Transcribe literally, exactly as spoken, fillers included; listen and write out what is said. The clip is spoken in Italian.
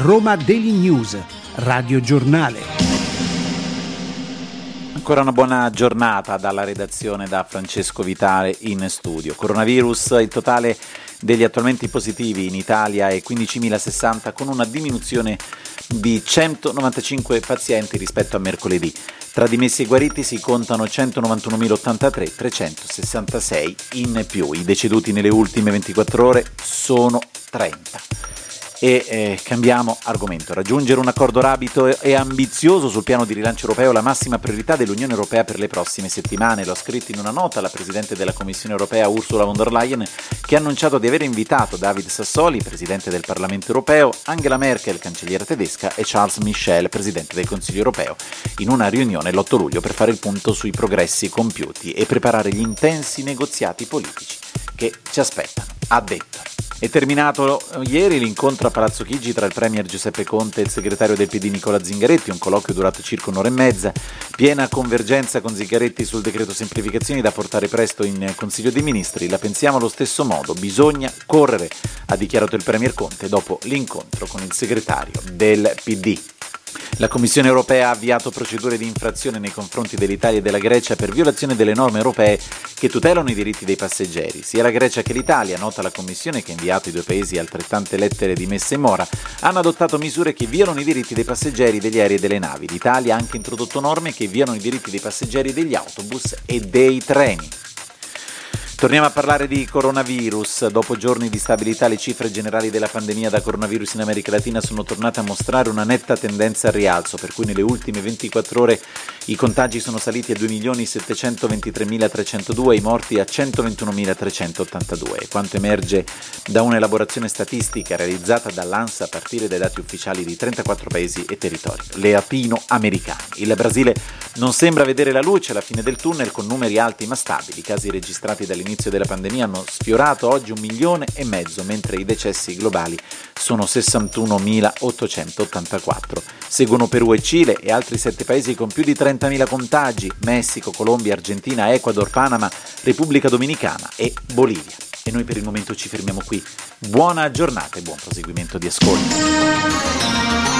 Roma Daily News, Radio Giornale. Ancora una buona giornata dalla redazione, da Francesco Vitale in studio. Coronavirus, il totale degli attualmente positivi in Italia è quindicimilasessanta, con una diminuzione di centonovantacinque pazienti rispetto a mercoledì. Tra dimessi e guariti si contano centonovantunomilaottantatré, trecentosessantasei in più. I deceduti nelle ultime ventiquattro ore sono trenta. E eh, cambiamo argomento. Raggiungere un accordo rapido e ambizioso sul piano di rilancio europeo è la massima priorità dell'Unione Europea per le prossime settimane. Lo ha scritto in una nota la Presidente della Commissione Europea Ursula von der Leyen, che ha annunciato di aver invitato David Sassoli, Presidente del Parlamento Europeo, Angela Merkel, cancelliera tedesca, e Charles Michel, Presidente del Consiglio Europeo, in una riunione l'otto luglio per fare il punto sui progressi compiuti e preparare gli intensi negoziati politici che ci aspettano, ha detto. È terminato ieri l'incontro a Palazzo Chigi tra il Premier Giuseppe Conte e il segretario del P D Nicola Zingaretti, un colloquio durato circa un'ora e mezza, piena convergenza con Zingaretti sul decreto semplificazioni da portare presto in Consiglio dei Ministri. La pensiamo allo stesso modo, bisogna correre, ha dichiarato il Premier Conte dopo l'incontro con il segretario del P D. La Commissione Europea ha avviato procedure di infrazione nei confronti dell'Italia e della Grecia per violazione delle norme europee che tutelano i diritti dei passeggeri. Sia la Grecia che l'Italia, nota la Commissione che ha inviato i due paesi altrettante lettere di messa in mora, hanno adottato misure che violano i diritti dei passeggeri degli aerei e delle navi. L'Italia ha anche introdotto norme che violano i diritti dei passeggeri degli autobus e dei treni. Torniamo a parlare di coronavirus. Dopo giorni di stabilità, le cifre generali della pandemia da coronavirus in America Latina sono tornate a mostrare una netta tendenza al rialzo, per cui nelle ultime ventiquattro ore i contagi sono saliti a due milioni settecentoventitremilatrecentodue e i morti a centoventunomilatrecentottantadue. Quanto emerge da un'elaborazione statistica realizzata dall'ANSA a partire dai dati ufficiali di trentaquattro paesi e territori latinoamericani. Il Brasile non sembra vedere la luce alla fine del tunnel, con numeri alti ma stabili. I casi registrati dall'inizio All'inizio della pandemia hanno sfiorato oggi un milione e mezzo, mentre i decessi globali sono sessantunomilaottocentottantaquattro. Seguono Perù e Cile e altri sette paesi con più di trentamila contagi: Messico, Colombia, Argentina, Ecuador, Panama, Repubblica Dominicana e Bolivia. E noi per il momento ci fermiamo qui. Buona giornata e buon proseguimento di ascolto.